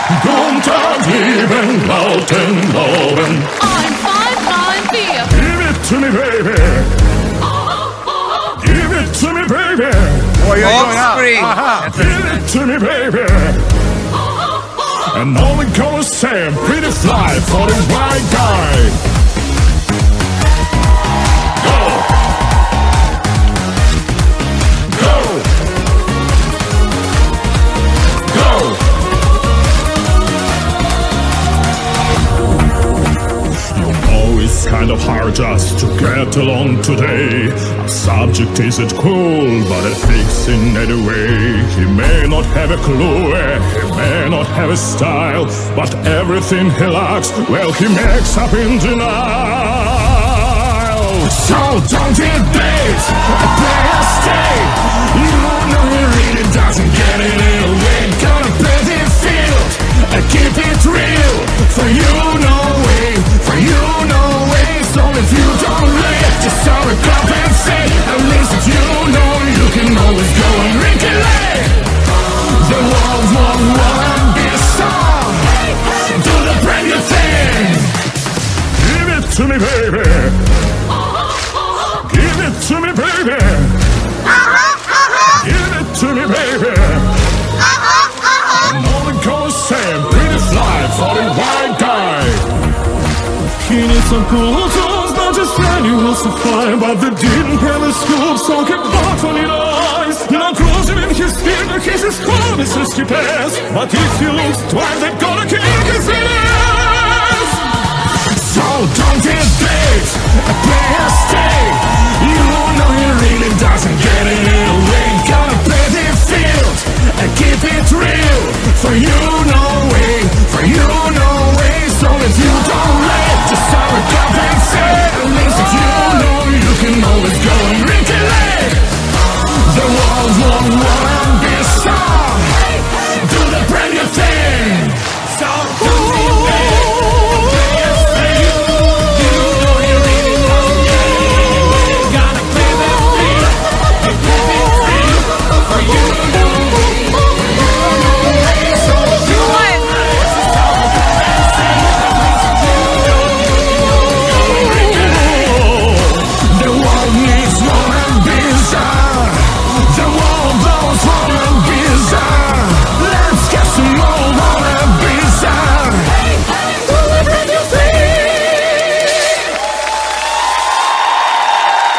Unterblieben, lauten Lauben. 1594. Give it to me, baby. Give it to me, baby. Oh, you're going up. Offspring. Give it to me, baby. And all we gonna say, pretty fly for the white guy. It's kind of hard just to get along today. Our subject isn't cool, but ethics in any way. He may not have a clue, he may not have a style, but everything he lacks, well, he makes up in denial. So don't hit bait, play or stay. You know he really doesn't get it anyway. Gonna play the field, keep it real. For you, no way, for you, no way. So if you don't let your sorry compensate, at least if you know you can always go and recollect. The world won't wanna be a song. Do the brand new thing. Give it to me, baby. Give it to me, baby. Give it to me, baby. And all the girls say, pretty fly for the white guy. He needs some cool tools, not just annual supply, but they didn't have a school, so he bought on it eyes. Not closing in his skin, he's as cold as his pass. But if he looks twice, they're gonna kill his ass. So don't get bait, play or stay. You know he really doesn't get it away. Gotta play the field and keep it real. For you